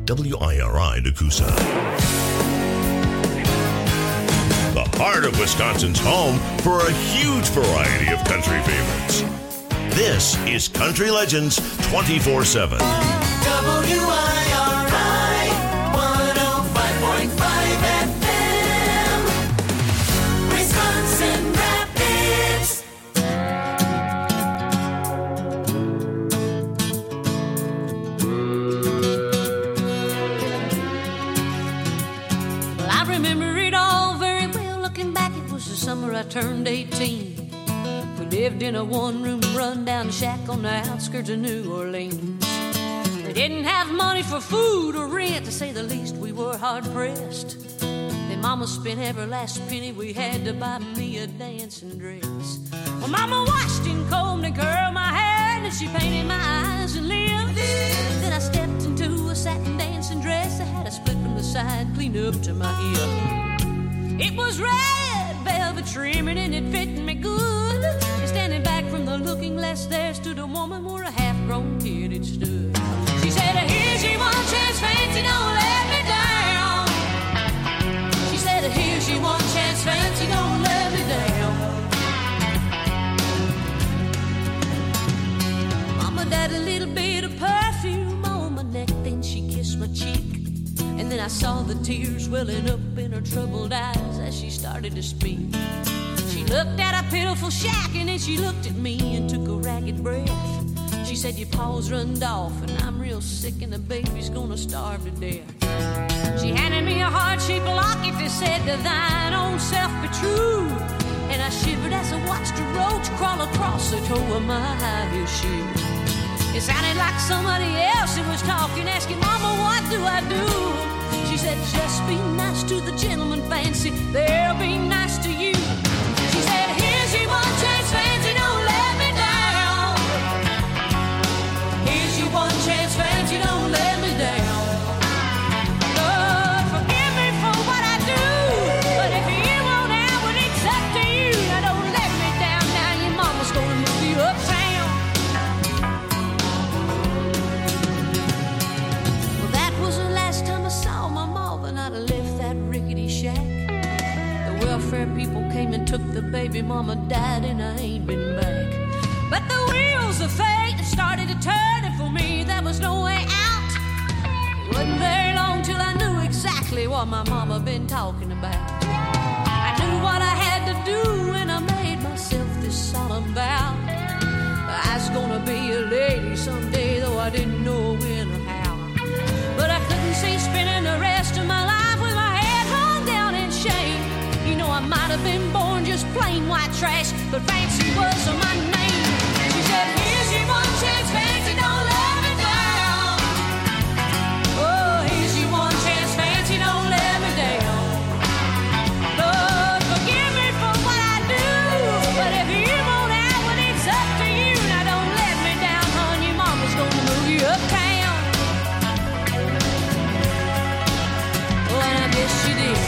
WIRI Nakusa. The heart of Wisconsin's home for a huge variety of country favorites. This is Country Legends 24/7. WIRI 105.5 FM, Wisconsin Rapids. Well, I remember it all very well. Looking back, it was the summer I turned 18. We lived in a one-room run-down shack on the outskirts of New Orleans. We didn't have money for food or rent, to say the least. We were hard-pressed. Then Mama spent every last penny we had to buy me a dancing dress. Well, Mama washed and combed and curled my hair, and then she painted my eyes and lips. Then I stepped into a satin dancing dress. I had a split from the side, clean up to my hip. It was red velvet trimming and it fit me good. And standing back from the looking glass, there stood a woman where a half-grown kid had stood. She said, "Here's your one chance, fancy, don't let me down." She said, "Here's your one chance, fancy, don't let me down." Mama died a little bit of perfume on my neck, then she kissed my cheek. And then I saw the tears welling up in her troubled eyes as she started to speak. She looked at a pitiful shack and then she looked at me and took a ragged breath. She said, "Your paws runned off and I'm real sick and the baby's gonna starve to death." She handed me a heart-shaped locket that said, "To thine own self be true." And I shivered as I watched a roach crawl across the toe of my high heel shoe. It sounded like somebody else who was talking, asking, "Mama, what do I do?" She said, "Just be nice to the gentleman, fancy, they'll be nice to you." She said, "Here's your one chance, fancy, don't let me down. Here's your one chance, fancy, don't let me down. Lord, forgive me for what I do, but if you won't have it, it's up to you. Now don't let me down, now your mama's gonna move you uptown." Well, that was the last time I saw my mom, and I'd have left that rickety shack. The welfare people came and took the baby, mama died, and I ain't been back. But the wheels of fate started to turn, and for me there was no way out. It wasn't very long till I knew exactly what my mama been talking about. I knew what I had to do, and I made myself this solemn vow. I was gonna be a lady someday, though I didn't know when or how. But I couldn't see spending the rest of my life with my head hung down in shame. You know, I might have been born just plain white trash, but fancy was my name. She said, "Here's your one chance, fancy, don't let me down. Oh, here's your one chance, fancy, don't let me down. Lord, forgive me for what I do, but if you won't have it, it's up to you. Now don't let me down, hon, your mama's gonna move you uptown." Oh, and I guess she did.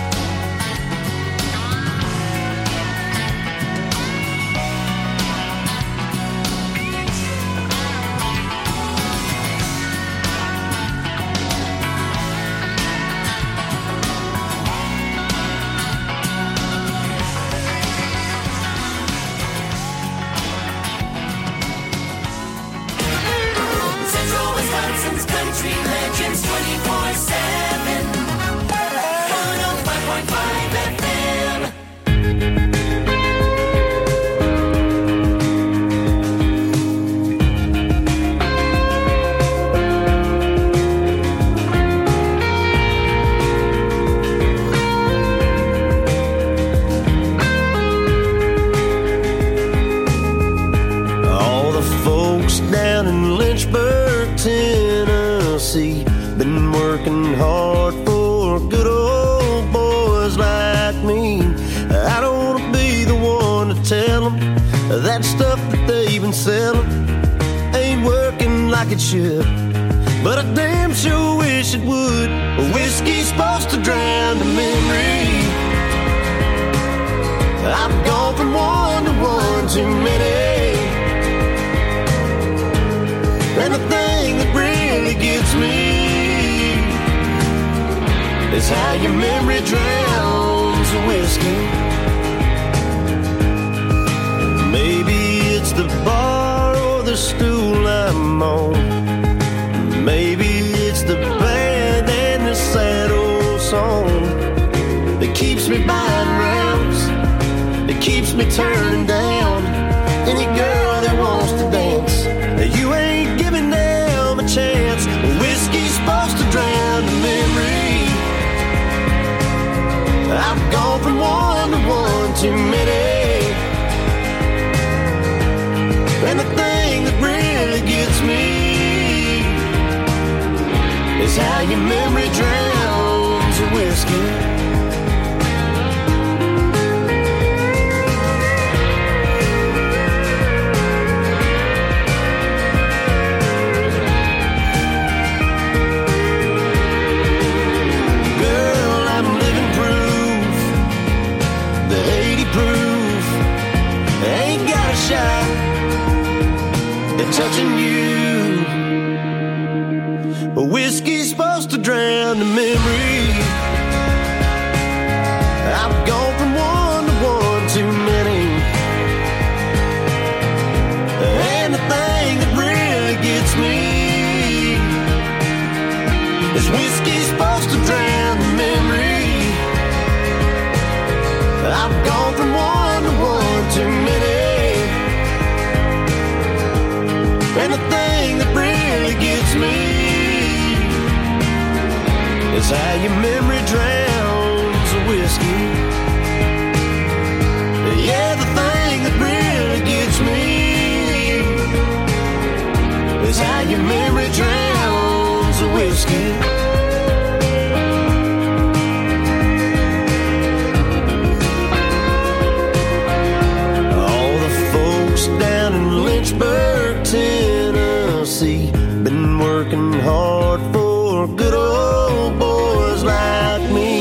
Central Wisconsin's Country Legends 24/7, 105.5 FM. All the folks down in Lynchburg, Tennessee, been working hard for good old boys like me. I don't want to be the one to tell them that stuff that they've been selling ain't working like it should, but I damn sure wish it would. Whiskey's supposed to drown the memory. I've gone from one to one too many. And the thing that really gets me is how your memory drowns the whiskey. Maybe it's the bar or the stool I'm on. Maybe it's the band and the sad old song that keeps me buying rounds, that keeps me turning down any girl that wants to dance. You ain't giving them a chance. Whiskey's supposed to drown the memory. I've gone from one to one too many. And the thing that really gets me is how your memory drowns the whiskey. Touching you, but whiskey's supposed to drown the memory. I've gone from one to one too many. And the thing that really gets me is whiskey's supposed to drown the memory. I've gone from one to one too many. And the thing that really gets me is how your memory drowns the whiskey. Yeah, the thing that really gets me is how your memory drowns the whiskey. All the folks down in Lynchburg, Tennessee, been working hard for good old boys like me.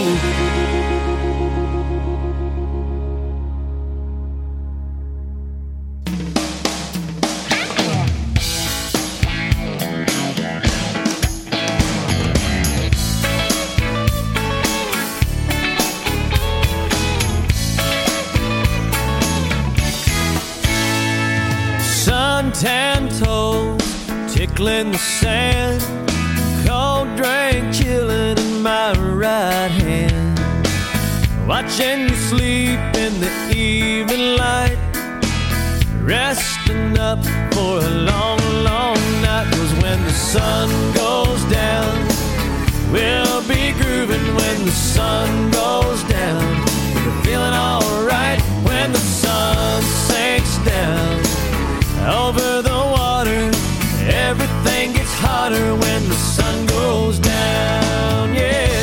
Suntan toes tickling the sand, cold drink chilling in my right hand, watching you sleep in the evening light, resting up for a long, long night. 'Cause when the sun goes down, we'll be grooving. When the sun goes down, we're feeling alright. When the sun sinks down over the water, everything gets hotter when the sun goes down, yeah.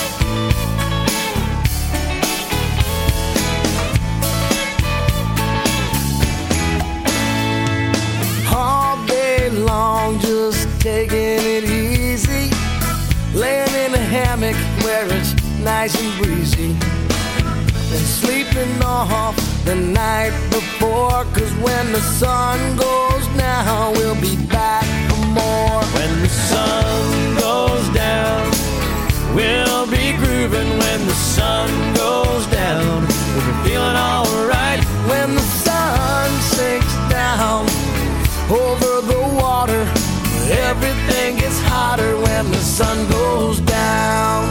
All day long, just taking it easy, laying in a hammock where it's nice and breezy, and sleeping off the night before. 'Cause when the sun goes down, we'll be back for more. When the sun goes down, we'll be grooving. When the sun goes down, we'll be feeling alright. When the sun sinks down over the water, everything gets hotter when the sun goes down.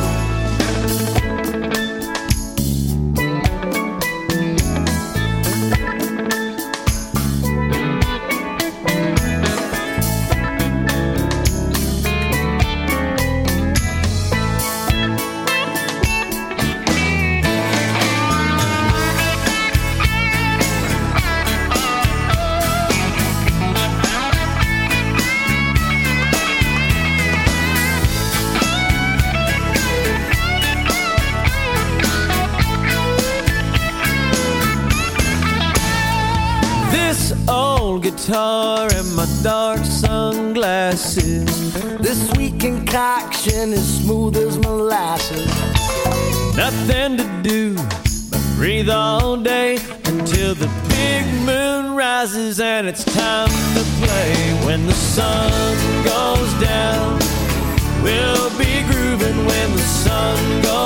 Guitar and my dark sunglasses, this sweet concoction is smooth as molasses. Nothing to do but breathe all day until the big moon rises and it's time to play. When the sun goes down, we'll be grooving. When the sun goes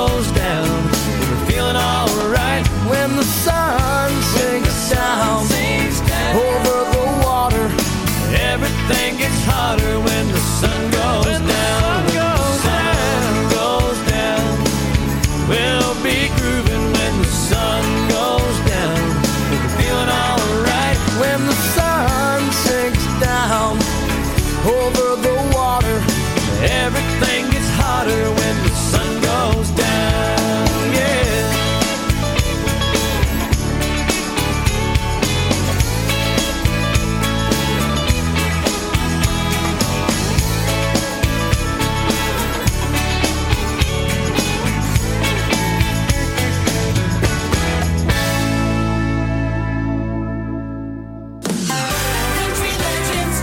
gets hotter when the sun goes down. When the sun goes down, we'll be grooving when the sun goes down. We'll be feeling alright when the sun sinks down over the water. Everything gets hotter when the sun goes down, yeah. Country Legends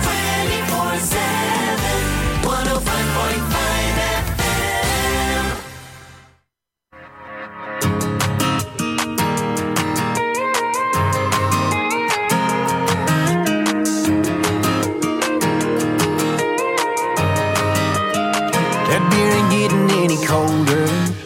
24/7, 105.5 FM. That beer ain't getting any colder,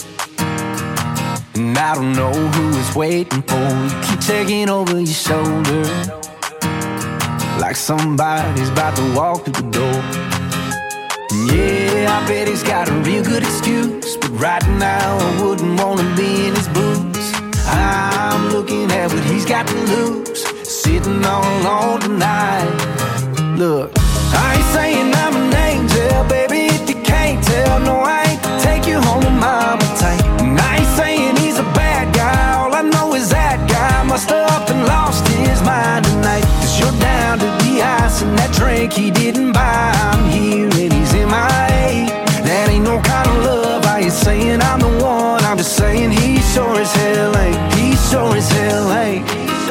and I don't know who it's waiting for. You keep taking over your shoulder, like somebody's about to walk through the door. And yeah, I bet he's got a real good excuse, but right now I wouldn't want to be in his boots. I'm looking at what he's got to lose, sitting all alone tonight. Look, I ain't saying I'm an angel, baby, if you can't tell. No, I ain't take you home with mama tight. And I ain't saying he's a bad guy, all I know is that guy must have up and lost his mind tonight. Cause you're down to the ice and that drink he didn't buy. I'm here and he's MIA. That ain't no kind of love. I ain't saying I'm the one, I'm just saying he sure as hell ain't. He sure as hell ain't.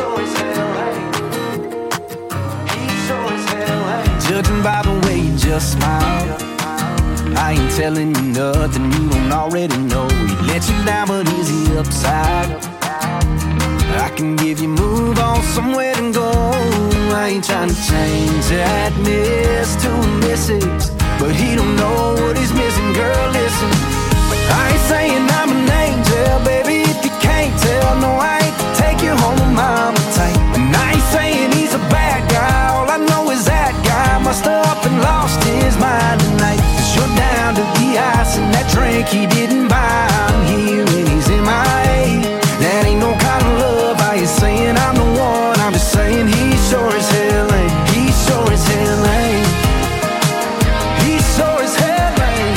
Judging by the way you just smile, I ain't telling you nothing you don't already know. He let you down, but is he upside? I can give you move on somewhere to go. I ain't trying to change that miss to a missus, but he don't know what he's missing. Girl, listen, I ain't saying I'm an angel, baby, if you can't tell. No, I ain't take you home with mama tight. And I ain't saying he's a bad guy, all I know is that guy must have up and lost his mind tonight. Cause you're down to the ice and that drink he didn't buy. I'm here and he's MIA. That ain't no kind of love. I ain't saying I'm the one, I'm just saying he sure as hell ain't. He sure as hell ain't. He sure as hell ain't.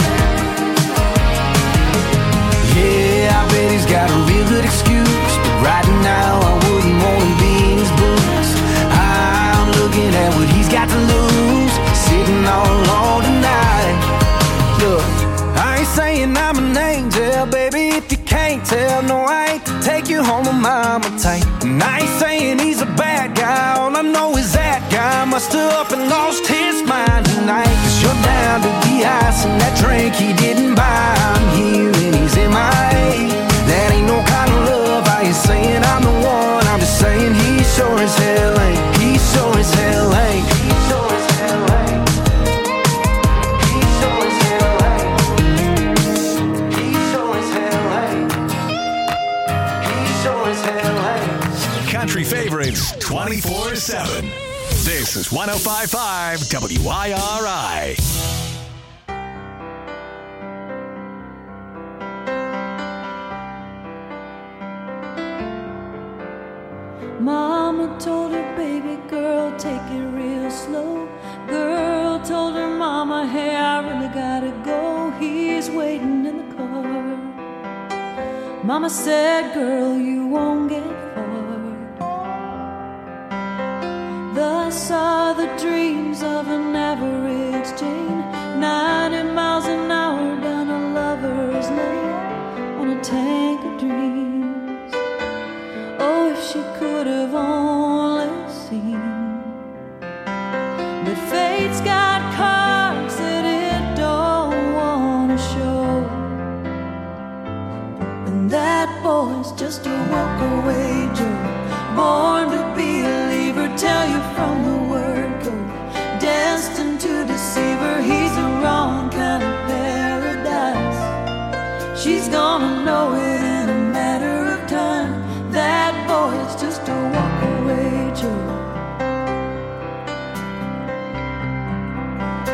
Yeah, I bet he's got a real good excuse, but right now I wouldn't want to be in his boots. I'm looking at what he's got to lose, sitting all alone tonight. Look, I ain't saying I'm an angel, baby, if you can't tell. No, I ain't take you home with mama tight. And I ain't saying he's a bad guy, all I know is that guy must have up and lost his mind tonight. Cause you're down to the ice and that drink he didn't buy. I'm here and he's MIA. That ain't no kind of love. I ain't saying I'm the one, I'm just saying he sure as hell ain't. He sure as hell ain't. He sure as hell ain't. He sure as hell ain't. He sure as hell ain't. He sure as hell ain't. Country favorites 24/7. This is 105.5 WIRI. Mama told her baby girl, take it real slow. Girl told her mama, hey, I really gotta go. He's waiting in the car. Mama said, girl, you won't get far. Thus are the dreams of an average Jane, 90 miles an hour down a lover's lane on a tank of dreams. Oh, if she could have only seen. But fate's got cards that it don't want to show. And that boy's just a walk-away Joe, born to be a leaver, tell you from the word go. Destined to deceive her, he's the wrong kind of paradise. She's gonna know it in a matter of time. That boy's just a walk-away Joe.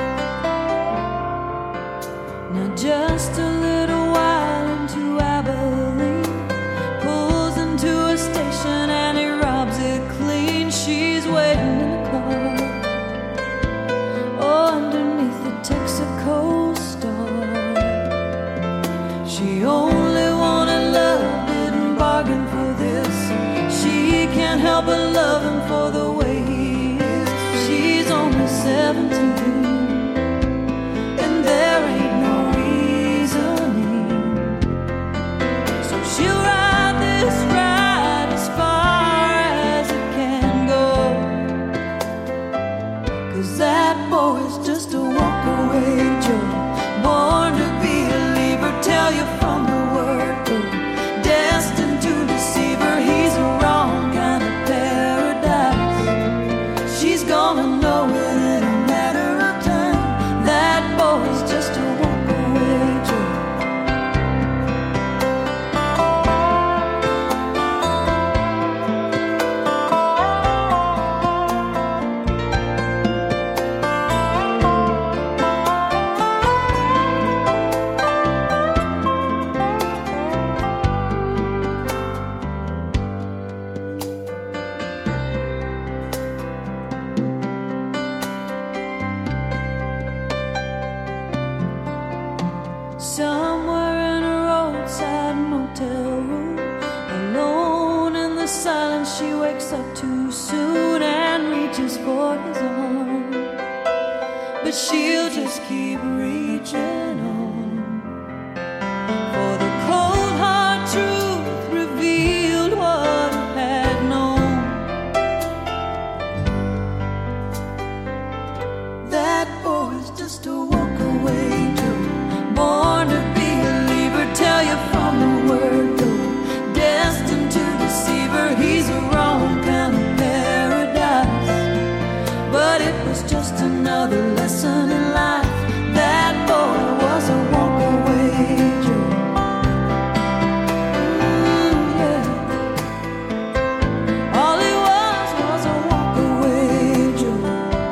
boy's just a walk-away Joe, born to be a leaver, tell you from the word go, destined to deceive her. He's a wrong kind of paradise. She's gonna know it in a matter of time. That boy's just a walk-away Joe. Somewhere in a roadside motel room, alone in the silence, she wakes up too soon and reaches for his arm. But she'll just keep reaching on, for the cold hard truth revealed what I had known. That boy's just a walk-away Joe, born to be a leaver, tell you from the word go, destined to deceive her. He's a wrong kind of paradise, but it was just another lesson in life. That boy was a walk-away Joe. Yeah. All he was a walk-away Joe.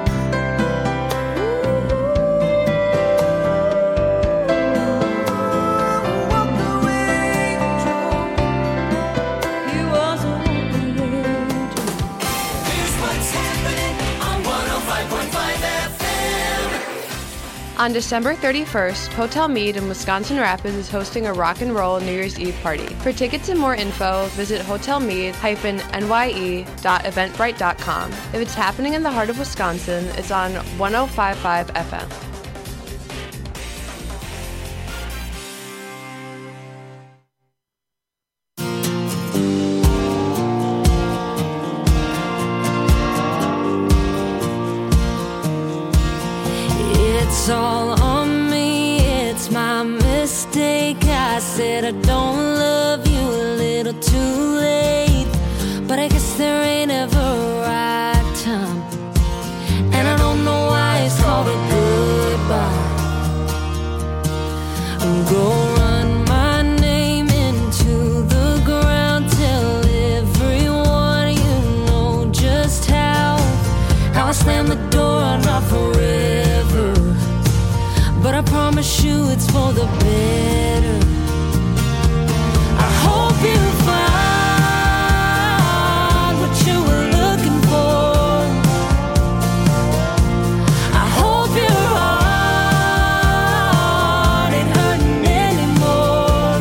On December 31st, Hotel Mead in Wisconsin Rapids is hosting a rock and roll New Year's Eve party. For tickets and more info, visit hotelmead-nye.eventbrite.com. If it's happening in the heart of Wisconsin, it's on 105.5 FM. It's all on me, it's my mistake. I said I don't love you a little too late, but I guess there ain't ever a right time, and I don't know why it's called a goodbye. Go run my name into the ground, tell everyone you know just how I slam the door, not forever, but I promise you it's for the better. I hope you find what you were looking for. I hope your heart ain't hurting anymore,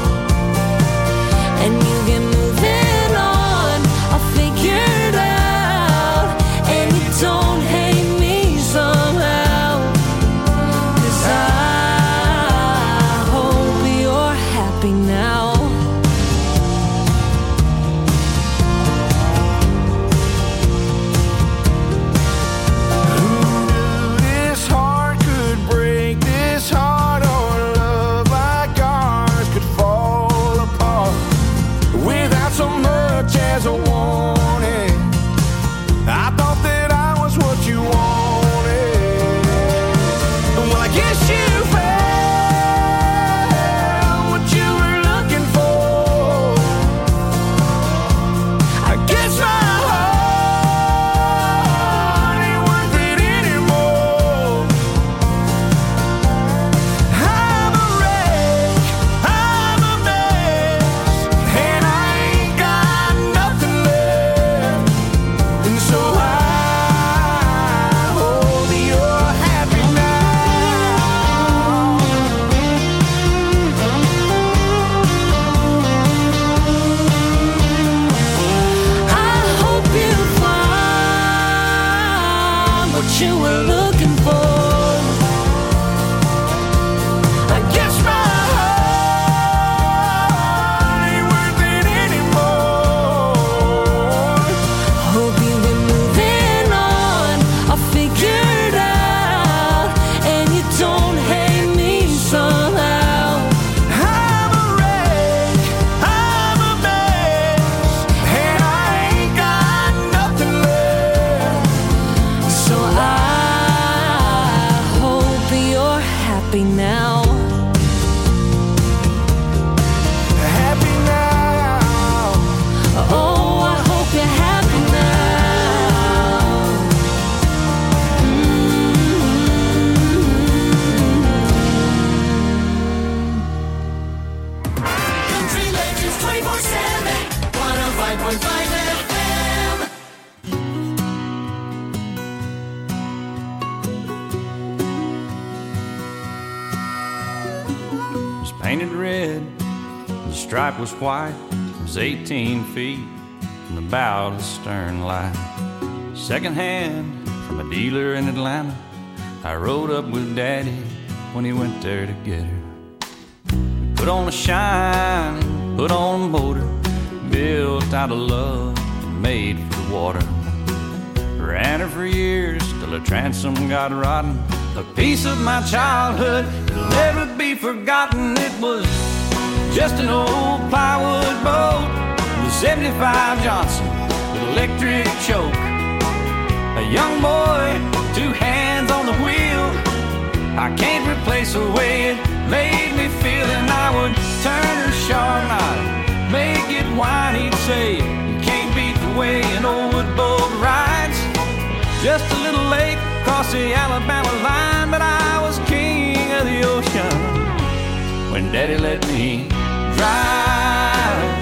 and you get moving on. I'll figure it out, and you don't hate me somehow. 'Cause I hope you're happy now. This heart could break, this heart or love like ours could fall apart without so much as a warning. I thought that I was what you wanted. Well, I guess you found what you were looking for. I guess my heart ain't worth it anymore. I'm a wreck, I'm a mess, and I ain't got nothing left. And so I hope you're happy now. I hope you find what you were looking for. I guess my heart ain't worth it anymore. Hope you get moving on. I'll figure it out. painted red, the stripe was white. It was 18 feet from the bow to the stern line. Second hand from a dealer in Atlanta, I rode up with Daddy when he went there to get her. We put on a shine, put on a motor, built out of love and made for the water. Ran her for years till her transom got rotten. A piece of my childhood that'll never be forgotten. It was just an old plywood boat with a 75 Johnson with electric choke. A young boy, 2 hands on the wheel. I can't replace the way it made me feel. And I would turn her sharp and I'd make it whine. He'd say, you can't beat the way an old wood boat rides. Just a little lake across the Alabama line, but I was king of the ocean when Daddy let me drive.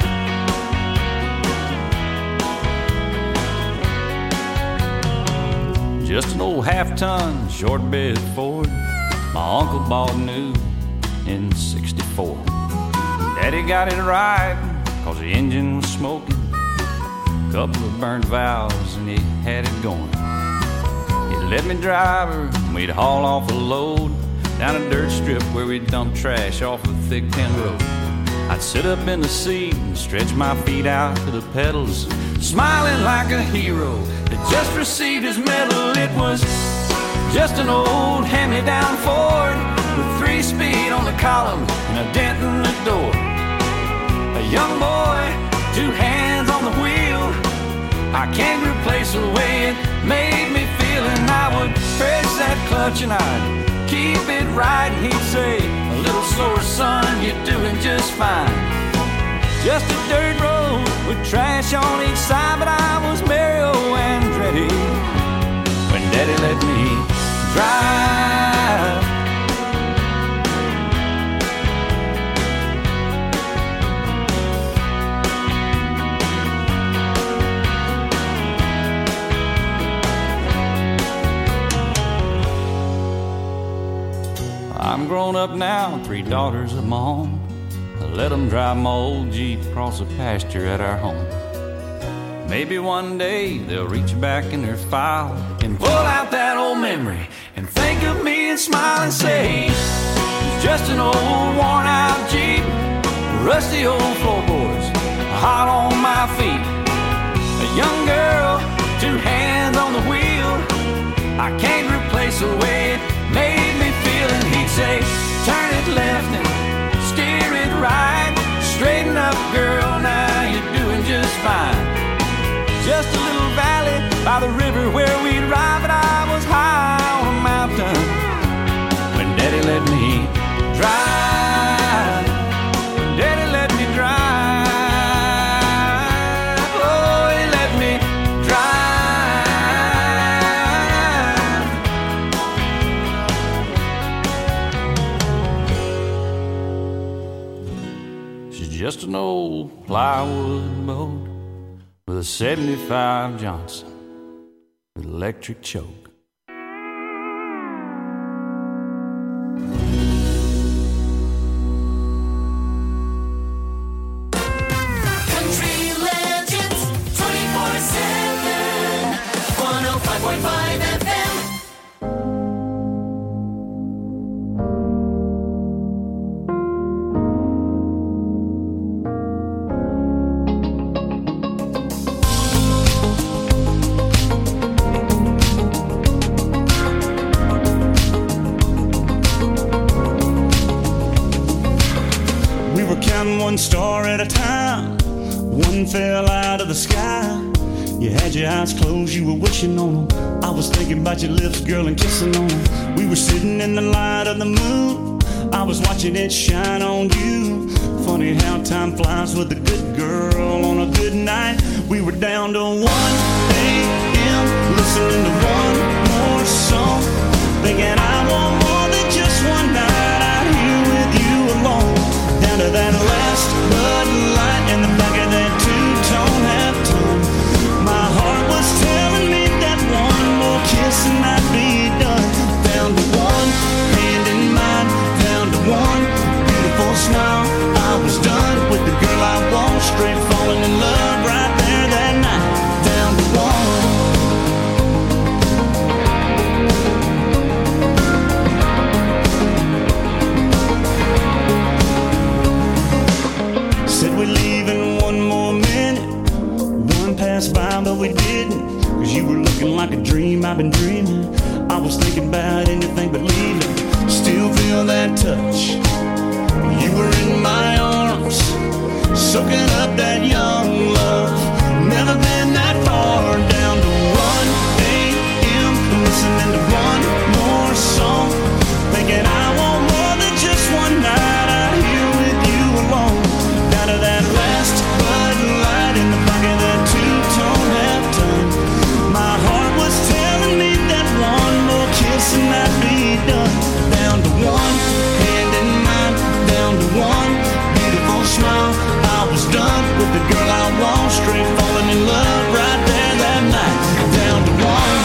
Just an old half-ton short bed Ford my uncle bought new in '64. Daddy got it right cause the engine was smoking, couple of burnt valves and he had it going. He'd let me drive her and we'd haul off a load down a dirt strip where we'd dump trash off a thick tin road. I'd sit up in the seat and stretch my feet out to the pedals, smiling like a hero that just received his medal. It was just an old hand-me-down Ford with 3-speed on the column and a dent in the door. A young boy, 2 hands on the wheel. I can't replace the way it made me feel. And I would press that clutch and I'd keep it right. And he'd say, a little slower, son, you're doing just fine. Just a dirt road with trash on each side, but I was Mario Andretti when Daddy let me drive. I'm grown up now, 3 daughters of my own. I let them drive my old Jeep across the pasture at our home. Maybe one day they'll reach back in their file and pull out that old memory and think of me and smile and say, it's just an old worn out Jeep, rusty old floorboards, hot on my feet. A young girl, 2 hands on the wheel. I can't replace the way it made me feel. And he'd say, turn it left and steer it right. Straighten up, girl, now you're doing just fine. Just a little valley by the river where we'd ride, but I was high on a mountain when Daddy let me drive. When Daddy let me drive. Oh, he let me drive. She's just an old plywood boat with a 75 Johnson with electric choke. Country Legends 24/7 105.5 FM. One star at a time, one fell out of the sky. You had your eyes closed, you were wishing on them. I was thinking about your lips, girl, and kissing on them. We were sitting in the light of the moon, I was watching it shine on you. Funny how time flies with a good girl on a good night. We were down to 1 a.m. listening to one more song, thinking I want more than just one night out here with you alone. Down to that last Bud Light in the back of that 2-tone half-tone. My heart was telling me that one more kiss and I'd be done. Found the one, hand in mine, found the one, beautiful smile. one, hand in mine, down to one beautiful smile. I was done with the girl I want, straight falling in love right there that night, down to one.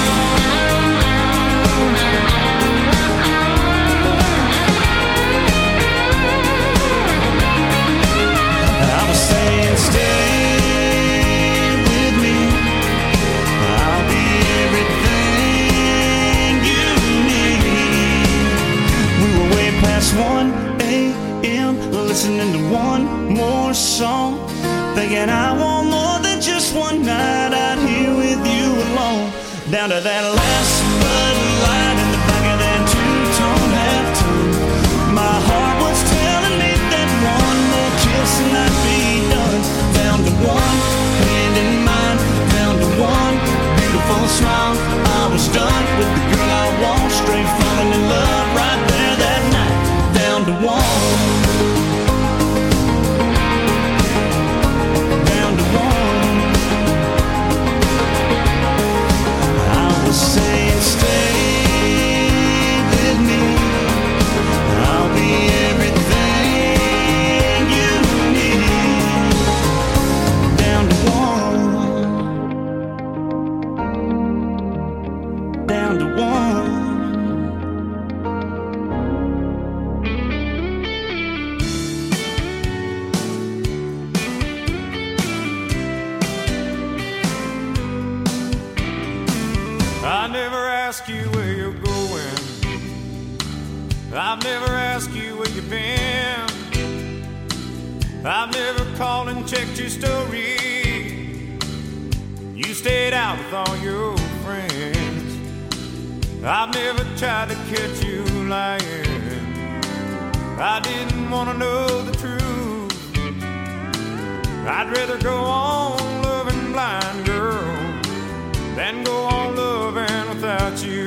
I was saying stay with me, I'll be everything you need. We were way past 1 a.m. listening to one more song, thinking I want more than just one night out here with you alone. Down to that last Bud Light in the back of that two-tone half-tone. My heart was telling me that one more kiss and I'd be done. Down to one, hand in mine, down to one beautiful smile. I was done with the girl I want, straight falling in love right there that night, down to one. Saying stay with me, I'll be everything you need. Down to one, down to one. I never ask you where you're going, I've never asked you where you've been, I've never called and checked your story. You stayed out with all your friends. I've never tried to catch you lying. I didn't want to know the truth. I'd rather go on loving blind, girl, than go on loving without you.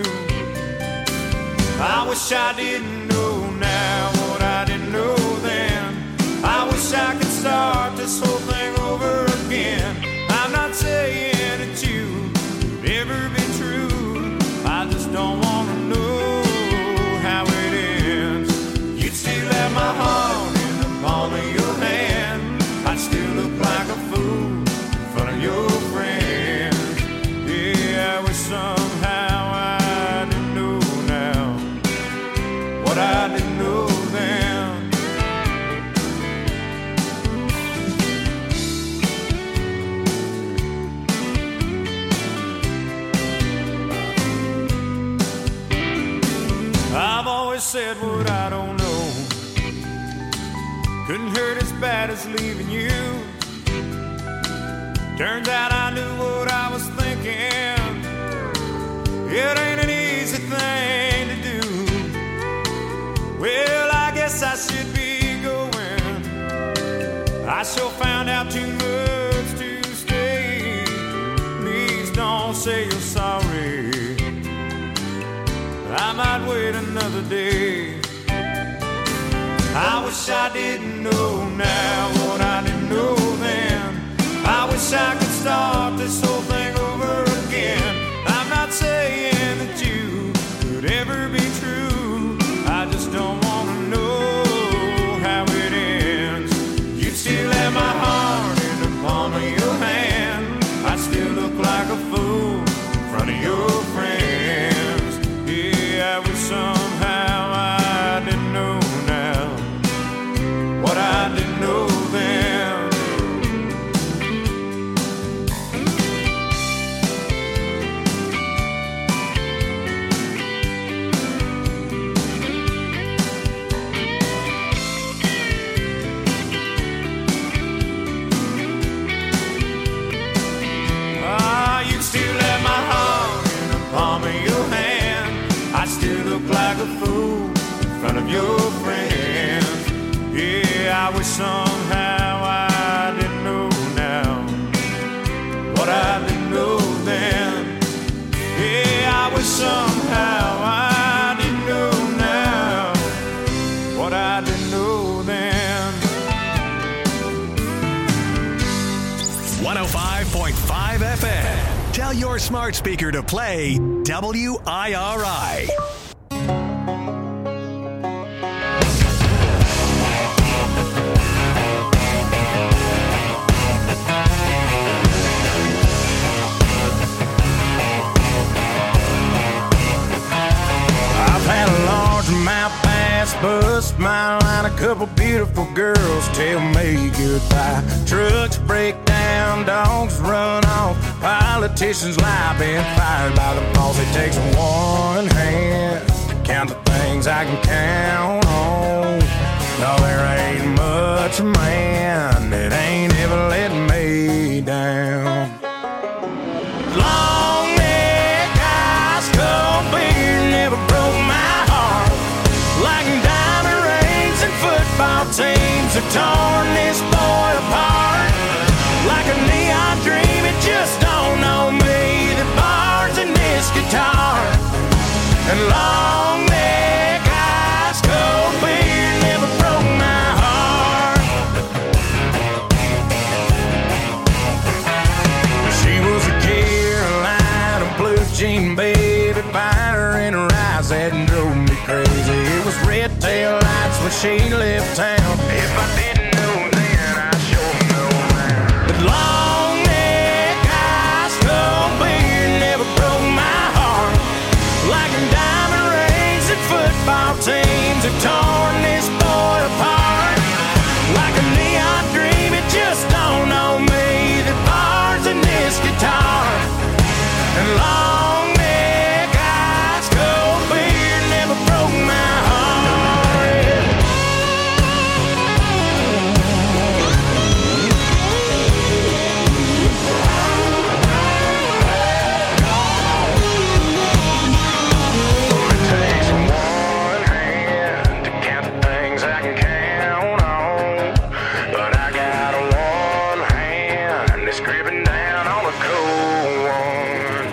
I wish I didn't know now what I didn't know then. I wish I could start this whole thing over again. I'm not saying that you could ever be true, I just don't want to know how it ends. You'd still have my heart in the palm of your hand. I'd still look like a fool in front of your friends. Yeah, I wish somehow I didn't know now what I didn't know then. I've always said what I don't know couldn't hurt as bad as leaving you. Turns out I knew what I was thinking. It ain't an easy thing to do. Well, I guess I should be going. I sure found out too much to stay. Please don't say you're sorry. I might wait another day. I wish I didn't know now what I didn't know then. I wish I could start this whole thing over again. I'm not saying that you could ever be true, I just don't want to know how it ends. You'd still have my heart in the palm of your hand. I'd still look like a fool in front of your friends. Yeah, I wish somehow I didn't know now what I didn't know then. You still have my heart in the palm of your hand. I still look like a fool in front of your friends. Yeah, I wish somehow I didn't know now what I didn't know then. Yeah, I wish somehow I didn't know now what I didn't know then. 105.5 FM. Tell your smart speaker to play WIRI. bus, smile and a couple beautiful girls tell me goodbye. Trucks break down, dogs run off, politicians lie, been fired by the boss. It takes one hand to count the things I can count on. No, there ain't much man that ain't ever let me down. Long neck, ice cold beer never broke my heart. Like diamond rings and football teams have torn this boy apart. Like a neon dream, it just don't know me. The bars in this guitar. And long neck, ice cold beer never broke my heart. She was a Carolina blue jean baby, fire in her eyes that drove me crazy. It was red tail lights when she left town. If I didn't know then, I sure know now. But long neck, ice cold beer never broke my heart. Like diamond rings and football teams have torn this boy apart. Like a neon dream, it just don't know me. The bars in this guitar. And long neck, ice cold beer never broke my heart. It takes one hand to count the things I can count on. But I got one hand that's gripping down on a cold one.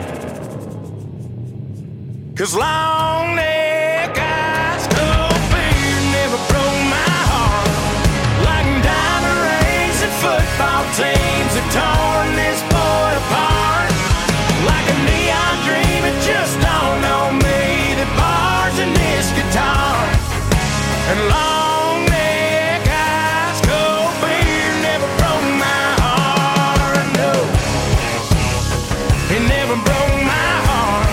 'Cause long neck, ice cold beer never broke my heart. Like diamond rings and football teams have torn this boy apart. Like a neon dream, it just don't know me. The bars in this guitar. And long neck, ice cold beer never broke my heart. No, it never broke my heart.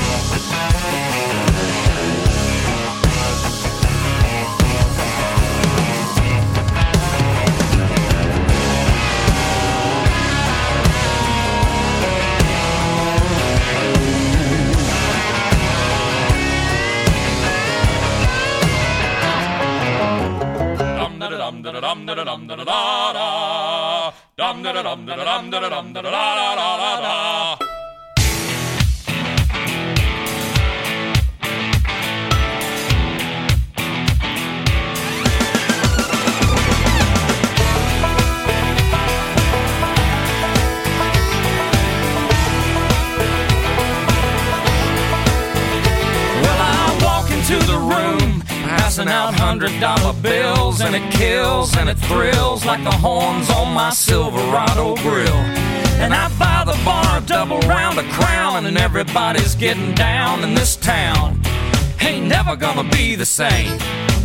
Passing out $100 bills, and it kills and it thrills like the horns on my Silverado grill. And I buy the bar a double round of Crown, and everybody's getting down in this town. Ain't never gonna be the same.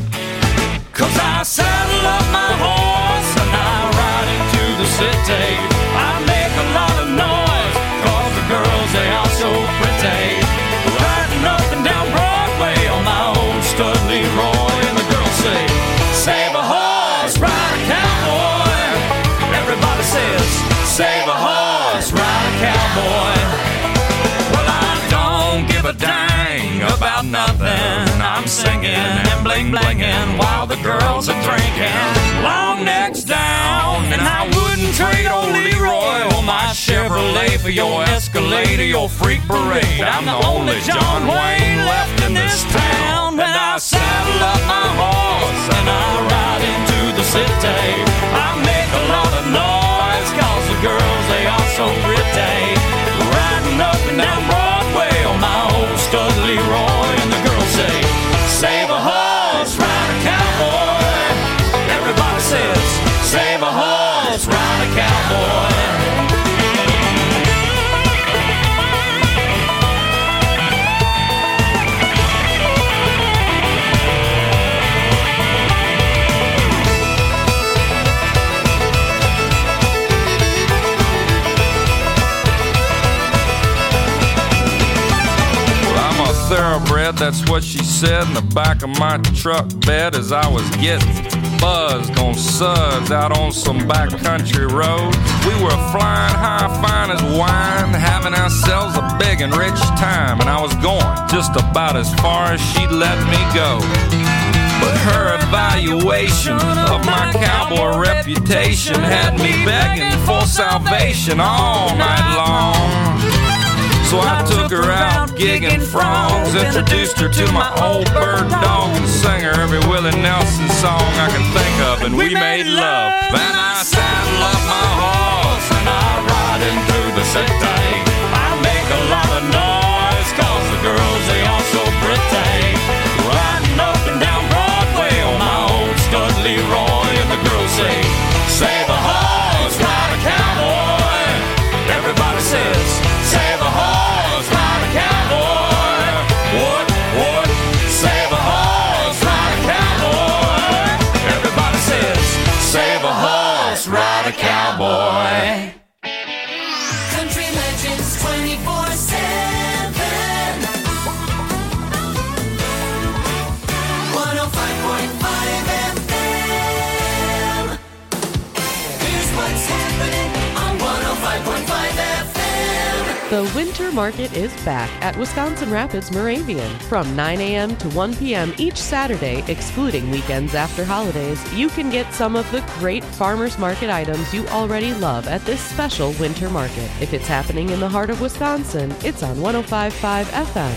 'Cause I saddle up my horse and I ride into the city. I make a lot of noise 'cause the girls, they are so pretty. Riding up and down Broadway on my old stud Leroy, and the girls say, save a horse, ride a cowboy. Everybody says, save a horse, ride a cowboy. Well, I don't give a dang about nothing. I'm singing and bling-blinging while the girls are drinking. Long necks down, and I wouldn't trade old Leroy or my Chevrolet for your Escalade or your freak parade. I'm the only John Wayne left in this town. And I saddle up my horse and I ride into the city. I make a lot of noise 'cause the girls, they are so pretty. Riding up and down Broadway on my old stud Leroy, and the girls say, save a horse, ride a cowboy. Everybody says, save a horse, ride a cowboy. bed, that's what she said in the back of my truck bed as I was getting buzzed on suds out on some backcountry road. We were flying high, fine as wine, having ourselves a big and rich time, and I was going just about as far as she'd let me go. But her evaluation of my cowboy reputation had me begging for salvation all night long. So I took her out gigging frogs, introduced her to my old bird dog, and sang her every Willie Nelson song I could think of, and we made love. And I saddle up my horse and I ride him through the city. I make a lot of noise, cause the girls, they are so pretty. Riding up and down Broadway on my old stud Leroy, and the girls say, save a horse, ride a cowboy. Everybody says, save a horse, ride a cowboy. What? Save a horse, ride a cowboy. Everybody says, save a horse, ride a cowboy. Country Legends 24/7. 105.5 FM. Here's what's happening on 105.5 FM. The Winter Market is back at Wisconsin Rapids Moravian. From 9 a.m. to 1 p.m. each Saturday, excluding weekends after holidays, you can get some of the great farmers market items you already love at this special Winter Market. If it's happening in the heart of Wisconsin, it's on 105.5 FM.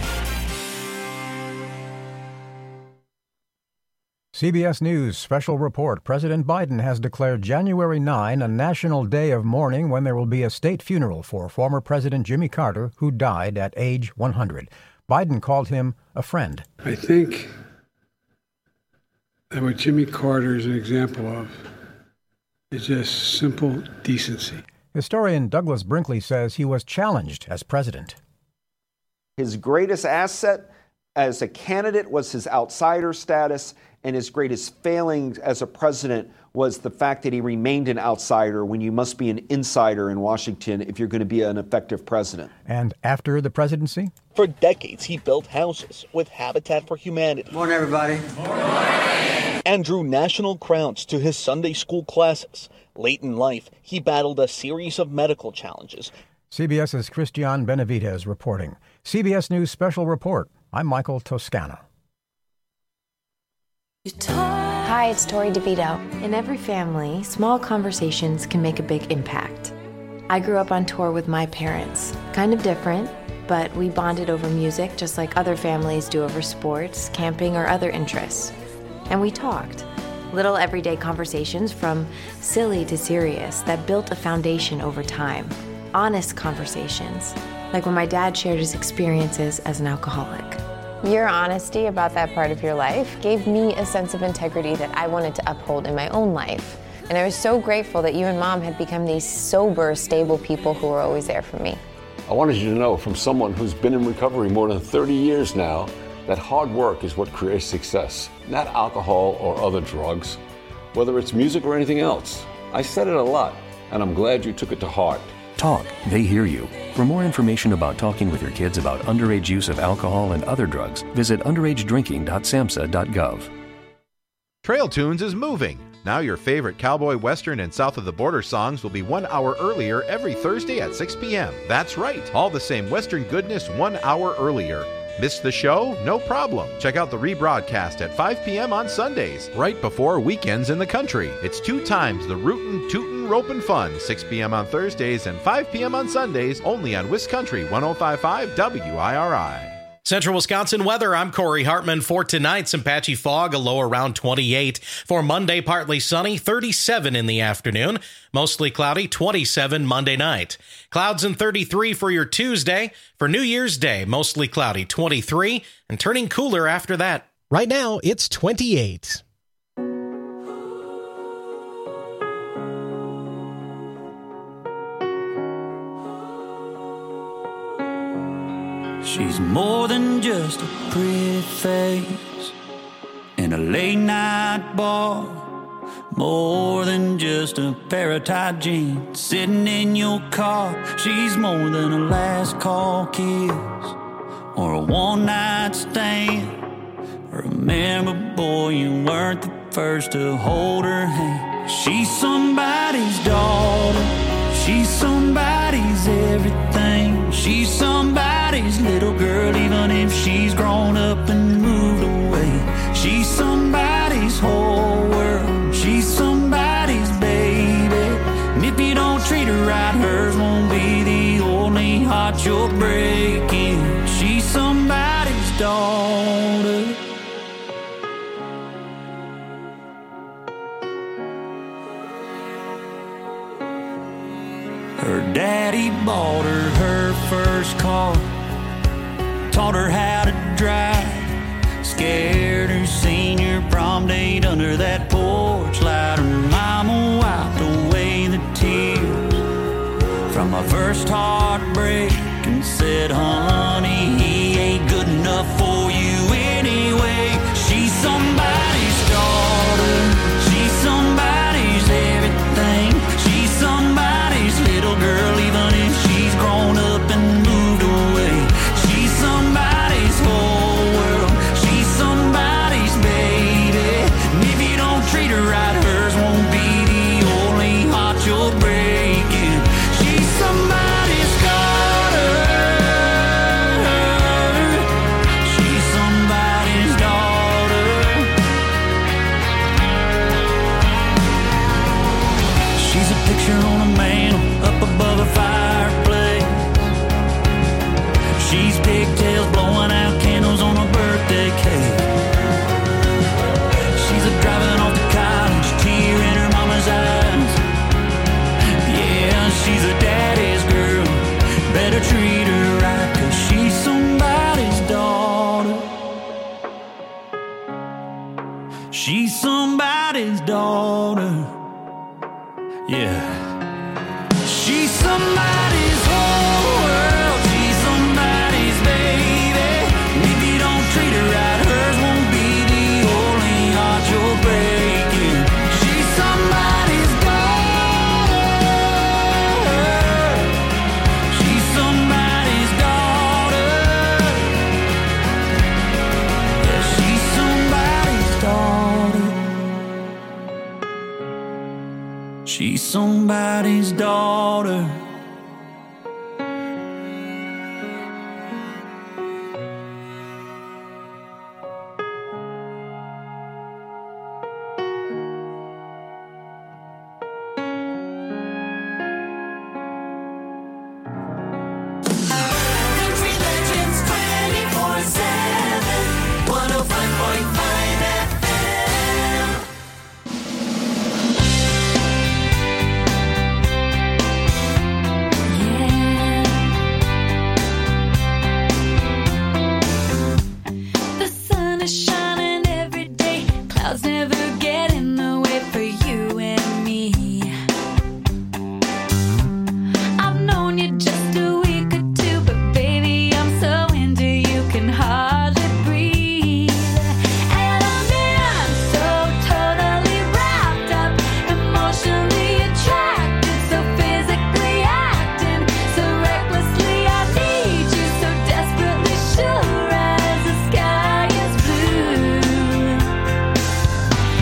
CBS News special report. President Biden has declared January 9 a national day of mourning when there will be a state funeral for former President Jimmy Carter, who died at age 100. Biden called him a friend. I think that what Jimmy Carter is an example of is just simple decency. Historian Douglas Brinkley says he was challenged as president. His greatest asset as a candidate was his outsider status, and his greatest failing as a president was the fact that he remained an outsider when you must be an insider in Washington if you're going to be an effective president. And after the presidency? For decades, he built houses with Habitat for Humanity. Morning, everybody. Morning. And drew national crowds to his Sunday school classes. Late in life, he battled a series of medical challenges. CBS's Christian Benavidez reporting. CBS News Special Report. I'm Michael Toscano. Hi, it's Tori DeVito. In every family, small conversations can make a big impact. I grew up on tour with my parents. Kind of different, but we bonded over music just like other families do over sports, camping, or other interests. And we talked. Little everyday conversations from silly to serious that built a foundation over time. Honest conversations, like when my dad shared his experiences as an alcoholic. Your honesty about that part of your life gave me a sense of integrity that I wanted to uphold in my own life. And I was so grateful that you and Mom had become these sober, stable people who were always there for me. I wanted you to know from someone who's been in recovery more than 30 years now that hard work is what creates success, not alcohol or other drugs, whether it's music or anything else. I said it a lot, and I'm glad you took it to heart. Talk, they hear you. For more information about talking with your kids about underage use of alcohol and other drugs, visit underagedrinking.samhsa.gov. Trail Tunes is moving. Now your favorite cowboy, western, and south of the border songs will be 1 hour earlier every Thursday at 6 p.m. That's right, all the same western goodness 1 hour earlier. Missed the show? No problem. Check out the rebroadcast at 5 p.m. on Sundays, right before weekends in the country. It's 2 times the rootin', tootin', ropin' fun, 6 p.m. on Thursdays and 5 p.m. on Sundays, only on WisCountry 105.5 WIRI. Central Wisconsin weather, I'm Corey Hartman. For tonight, some patchy fog, a low around 28. For Monday, partly sunny, 37 in the afternoon. Mostly cloudy, 27 Monday night. Clouds and 33 for your Tuesday. For New Year's Day, mostly cloudy, 23, and turning cooler after that. Right now, it's 28. She's more than just a pretty face in a late night bar, more than just a pair of tight jeans sitting in your car. She's more than a last call kiss or a one-night stand. Remember, boy, you weren't the first to hold her hand. She's somebody's daughter, she's somebody's everything. She's somebody's little girl, even if she's grown up and moved away. She's somebody's whole world, she's somebody's baby. And if you don't treat her right, hers won't be the only heart you're breaking. She's somebody's daughter. Her daddy bought her first car, taught her how to drive, scared her senior prom date under that porch light. Her mama wiped away the tears from my first heartbreak and said, honey, he ain't good enough for you anyway. She's somebody's daughter, she's somebody's everything. She's somebody's little girl, even if she's grown up and moved away. She's somebody's whole world, she's somebody's baby. And if you don't treat her right, hers won't be the only heart you're breaking. She's somebody's daughter, she's somebody's daughter. She's a picture on a mantle up above a fireplace. She's pigtails blowing out candles on a birthday cake. She's a driving off to college, tear in her mama's eyes. Yeah, she's a daddy's girl, better treat her right, 'cause she's somebody's daughter. She's somebody's daughter. Yeah. She's somebody's whole world, she's somebody's baby. And if you don't treat her right, hers won't be the only heart you're breaking. She's somebody's daughter, she's somebody's daughter. Yeah, she's somebody's daughter. She's somebody's daughter. Country Legends 24/7, 105.5 FM. The sun is shining every day. Clouds never get in the way for you and me. I've known you just a week or two, but baby, I'm so into you, can hardly breathe. And I'm in so totally wrapped up, emotionally attracted, so physically acting, so recklessly I need you, so desperately sure as the sky is blue.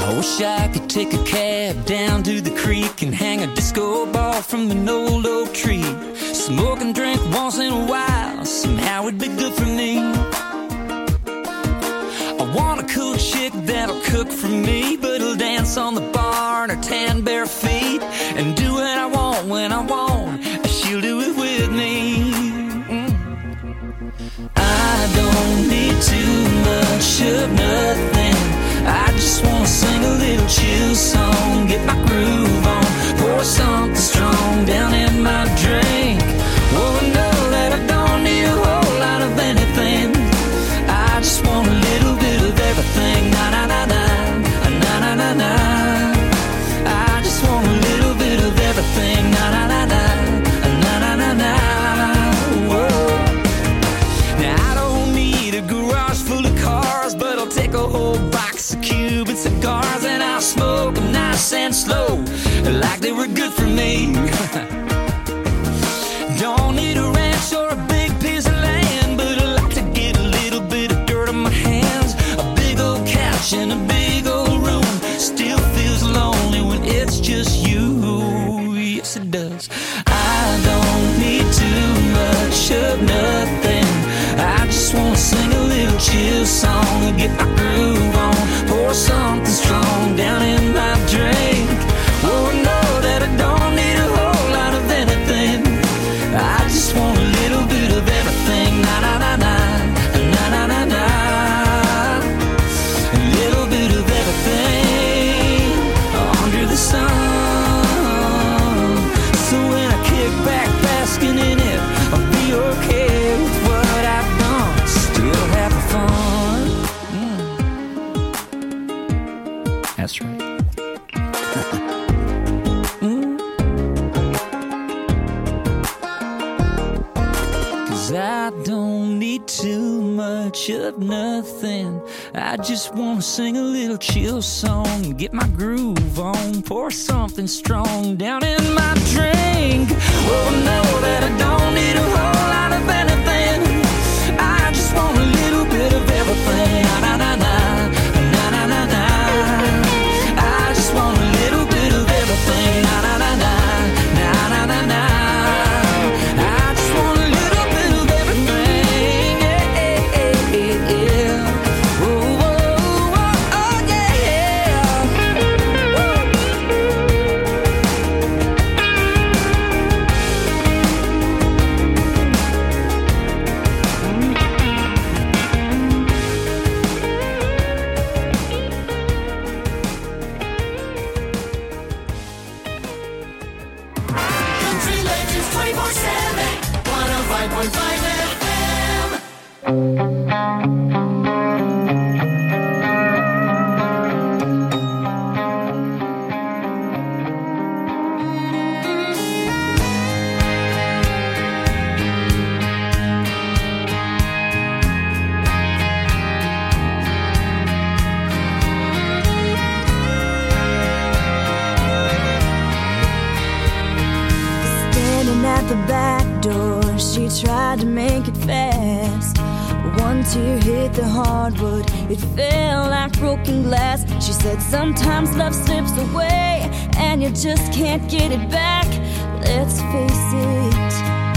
I wish I could take a cab down to the creek and hang a disco ball from an old oak tree. Smoke and drink once in a while, somehow it'd be good for me. I want a cool chick that'll cook for me, but will dance on the bar in her tan bare feet and do what I want when I want. She'll do it with me. I don't need too much of nothing. I just wanna sing a little chill song, get my groove on, pour something strong down in my drink. Oh, know that I don't need a whole lot of anything. I just want a little bit of everything. Na na na na, na na na na. I just want a little bit of everything. Na na na na, na na na na. Whoa. Now I don't need a garage full of cars, but I'll take a whole box of Cuban cigars and I'll smoke them nice and slow, like they were good for me. Don't need a ranch or a big piece of land, but I like to get a little bit of dirt on my hands. A big old couch in a big old room still feels lonely when it's just you. Yes, it does. I don't need too much of nothing. I just wanna sing a little chill song and get my groove on, pour something strong down in my drink. Oh, know that I don't need a whole lot of anything. I just want a little bit of everything. Na na na na, na na na na. A little bit of everything under the sun. So when I kick back basking in it, I'll be okay with what I've done. Still having fun. That's right. I don't need too much of nothing. I just wanna sing a little chill song and get my groove on, pour something strong down in my drink. Oh, know that I don't need a whole lot of anything. I just want a little bit of everything. Na na na na, na na na na. I just want a little bit of everything. Na na na na, na na na na. Country Legends 24/7, 105.5 FM. Standing at the back door, she tried to make it fast. One tear hit the hardwood, it fell like broken glass. She said sometimes love slips away and you just can't get it back. Let's face it.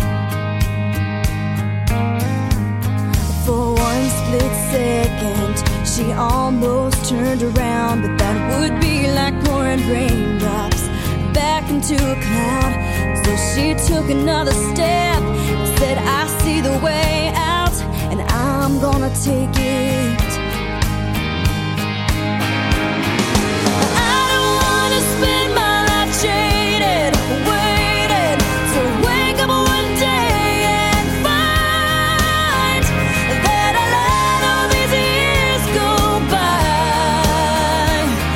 For one split second, she almost turned around, but that would be like pouring raindrops back into a cloud. So she took another step, said I see the way out, and I'm gonna take it. I don't wanna spend my life jaded, waiting to wake up one day and find that I let all these years go by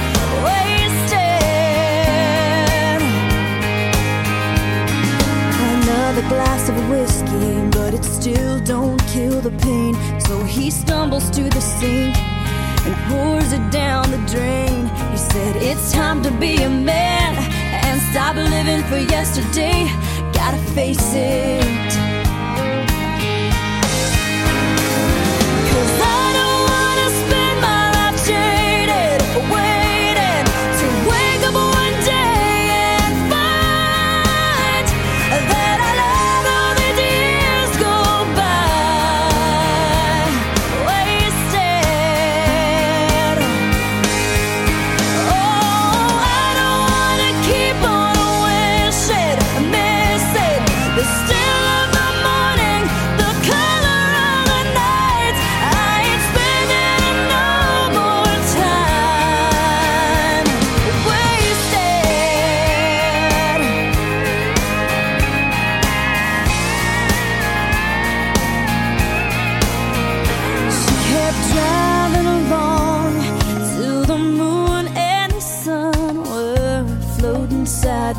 wasted. Another glass of whiskey, but it still don't kill the pain. So he stumbles to the sink and pours it down the drain. He said it's time to be a man and stop living for yesterday. Gotta face it. 'Cause I don't wanna spend my life jaded, waiting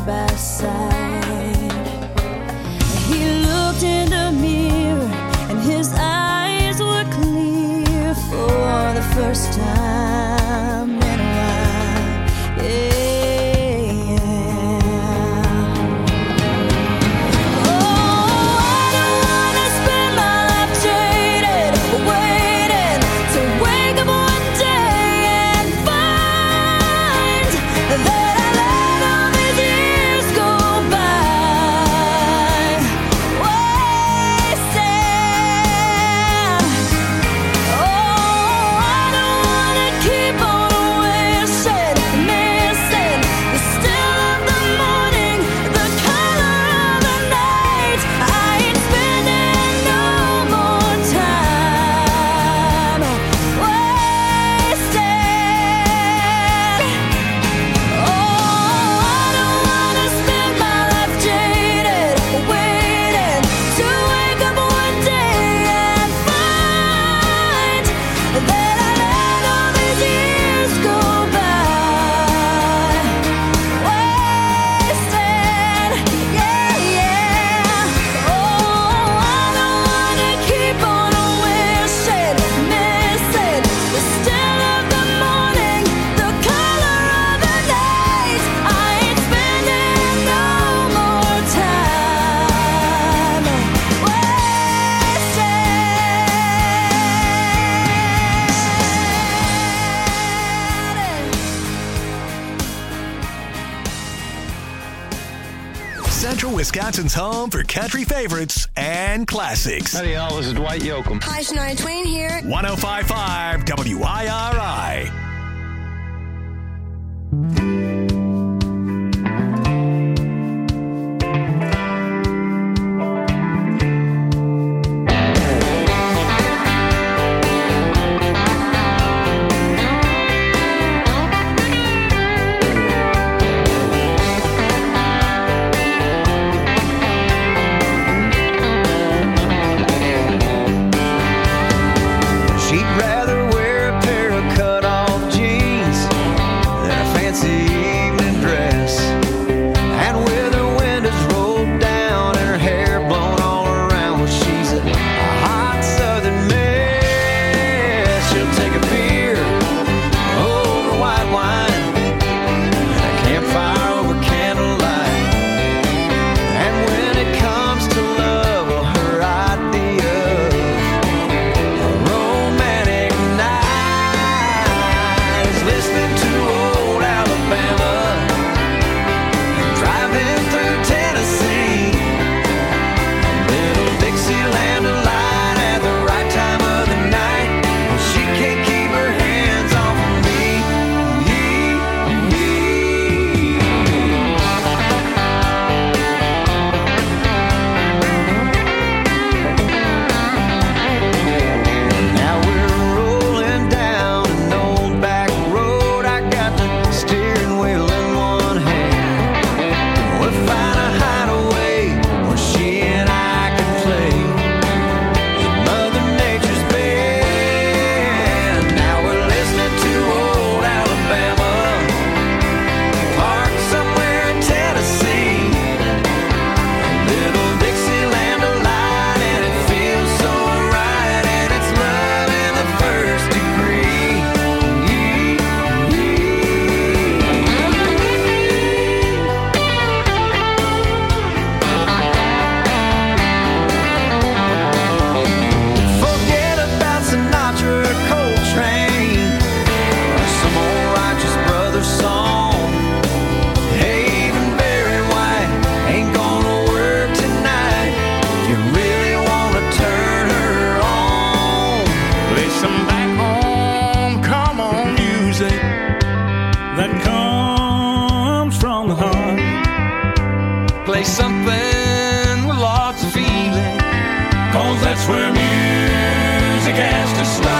by side. He looked in the mirror and his eyes were clear for the first time in a while. Yeah. Wisconsin's home for country favorites and classics. Howdy, y'all. This is Dwight Yoakam. Hi, Shania Twain here. 105.5 WIRI. Play something with lots of feeling, 'cause that's where music has to start.